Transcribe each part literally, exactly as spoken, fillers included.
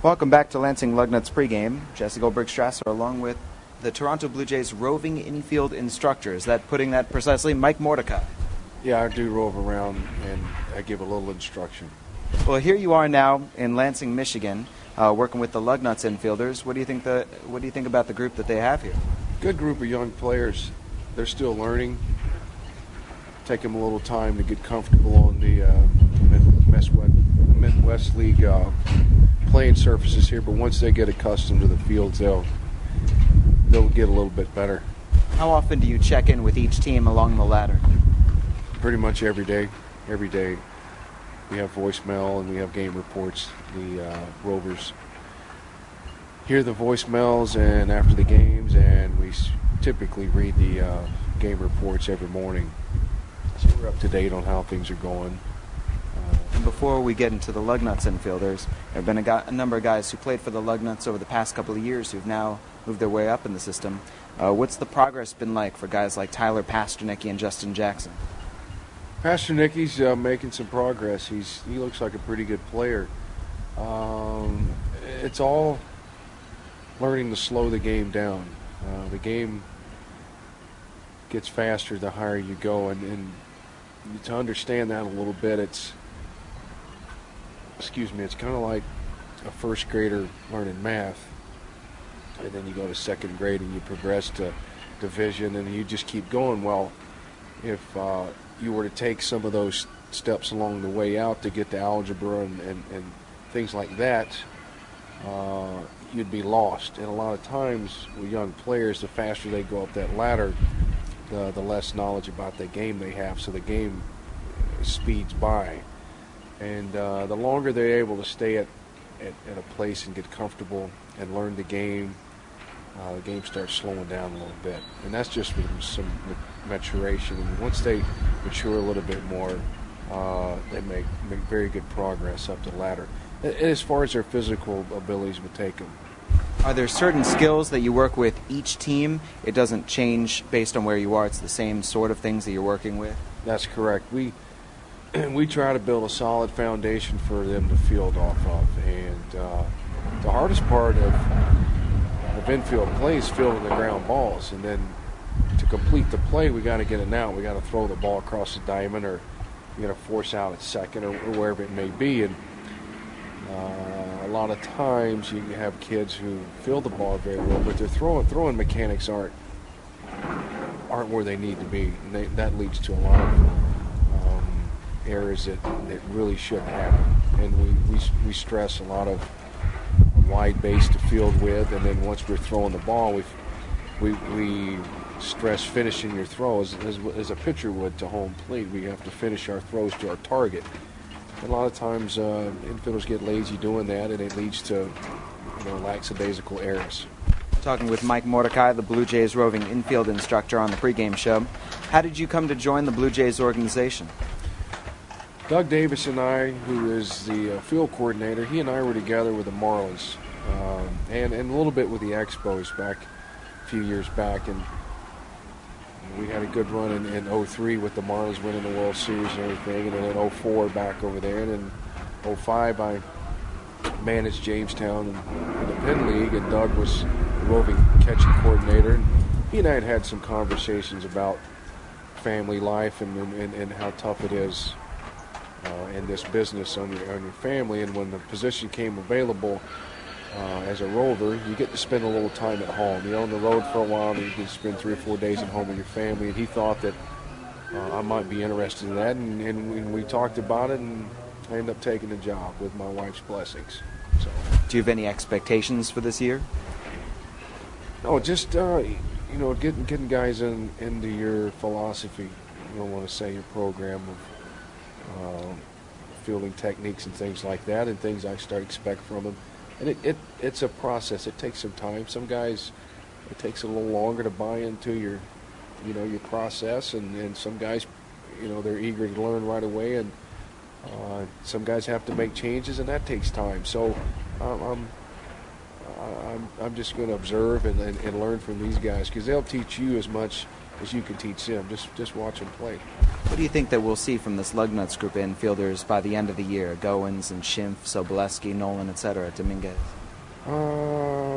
Welcome back to Lansing Lugnuts pregame. Jesse Goldberg-Strasser along with the Toronto Blue Jays roving infield instructor. Is that putting that precisely? Mike Mordecai. Yeah, I do rove around and I give a little instruction. Well, here you are now in Lansing, Michigan, uh, working with the Lugnuts infielders. What do you think the What do you think about the group that they have here? Good group of young players. They're still learning. Take them a little time to get comfortable on the uh, Midwest, Midwest League uh, playing surfaces here, but once they get accustomed to the fields, they'll they'll get a little bit better. How often do you check in with each team along the ladder? Pretty much every day. Every day we have voicemail and we have game reports. The uh, Rovers hear the voicemails and after the games, and we typically read the uh, game reports every morning. So we're up to date on how things are going. And before we get into the Lugnuts infielders, there have been a, guy, a number of guys who played for the Lugnuts over the past couple of years who've now moved their way up in the system. Uh, what's the progress been like for guys like Tyler Pasternacky and Justin Jackson? Pasternacky's uh, making some progress. He's he looks like a pretty good player. Um, it's all learning to slow the game down. Uh, the game gets faster the higher you go, and, and to understand that a little bit, it's excuse me, it's kind of like a first grader learning math, and then you go to second grade and you progress to division, and you just keep going. Well, if uh, you were to take some of those steps along the way out to get to algebra and, and, and things like that, uh, you'd be lost. And a lot of times with young players, the faster they go up that ladder, the, the less knowledge about the game they have, so the game speeds by. And uh, the longer they're able to stay at, at, at a place and get comfortable and learn the game, uh, the game starts slowing down a little bit. And that's just with some maturation. And once they mature a little bit more, uh, they make, make very good progress up the ladder, as far as their physical abilities would take them. Are there certain skills that you work with each team? It doesn't change based on where you are. It's the same sort of things that you're working with? That's correct. We we try to build a solid foundation for them to field off of. And uh, the hardest part of, of infield play is fielding the ground balls. And then to complete the play, we got to get it out. We got to throw the ball across the diamond, or you got to force out at second, or, or wherever it may be. And uh, a lot of times you have kids who field the ball very well, but their throwing throwing mechanics aren't aren't where they need to be. And they, that leads to a lot of um, errors that, that really shouldn't happen. And we, we, we stress a lot of wide base to field with, and then once we're throwing the ball, we we we stress finishing your throws as, as a pitcher would to home plate. We have to finish our throws to our target. And a lot of times uh, infielders get lazy doing that, and it leads to you know, lackadaisical errors. Talking with Mike Mordecai, the Blue Jays roving infield instructor on the pregame show. How did you come to join the Blue Jays organization? Doug Davis and I, who is the uh, field coordinator, he and I were together with the Marlins um, and, and a little bit with the Expos back a few years back. And we had a good run in, in oh three with the Marlins winning the World Series and everything. And then in oh four back over there. And in oh five I managed Jamestown in, in the Penn League, and Doug was the roving catching coordinator. And he and I had had some conversations about family life and, and, and how tough it is Uh, in this business on your, on your family. And when the position came available uh, as a rover, you get to spend a little time at home. You're on the road for a while, and you can spend three or four days at home with your family. And he thought that uh, I might be interested in that, and, and, we, and we talked about it, and I ended up taking the job with my wife's blessings. So, do you have any expectations for this year? No, just uh, you know, getting getting guys in into your philosophy. You don't want to say your program of Uh, fielding techniques and things like that, and things I start expect from them. And it, it it's a process. It takes some time. Some guys, it takes a little longer to buy into your, you know, your process, and, and some guys, you know, they're eager to learn right away, and uh, some guys have to make changes, and that takes time. So um, I'm I'm I'm just going to observe and, and, and learn from these guys, because they'll teach you as much as you can teach them. Just just watch them play. What do you think that we'll see from this Lugnuts group of infielders by the end of the year? Goins and Schimpf, Sobolewski, Nolan, et cetera, Dominguez. Uh,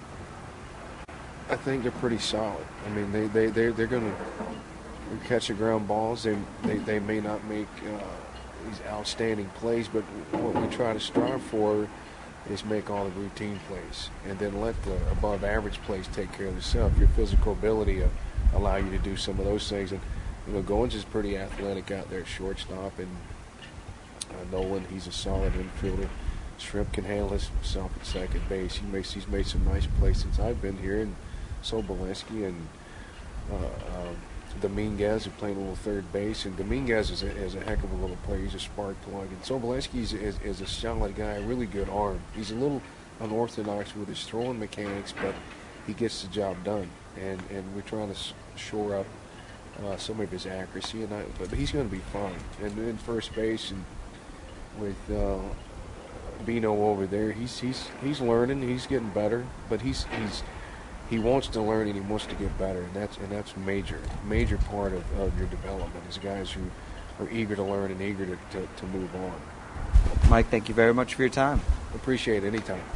I think they're pretty solid. I mean, they they they they're going to catch the ground balls. They they, they may not make uh, these outstanding plays, but what we try to strive for is make all the routine plays, and then let the above average plays take care of themselves. Your physical ability uh, allow you to do some of those things. And you know, Goins is pretty athletic out there at shortstop, and uh, Nolan, he's a solid infielder. Shrimp can handle himself at second base. He makes he's made some nice plays since I've been here, and Sobolewski and uh, uh, Dominguez are playing a little third base, and Dominguez is a, is a heck of a little player. He's a spark plug, and Sobolewski is, is, is a solid guy, a really good arm. He's a little unorthodox with his throwing mechanics, but he gets the job done, and, and we're trying to shore up uh, some of his accuracy, and I, but he's going to be fine. And in first base, and with uh, Bino over there, he's he's he's learning, he's getting better, but he's he's he wants to learn and he wants to get better, and that's and that's major major part of, of your development is guys who are eager to learn and eager to, to, to move on. Mike, thank you very much for your time. Appreciate it anytime.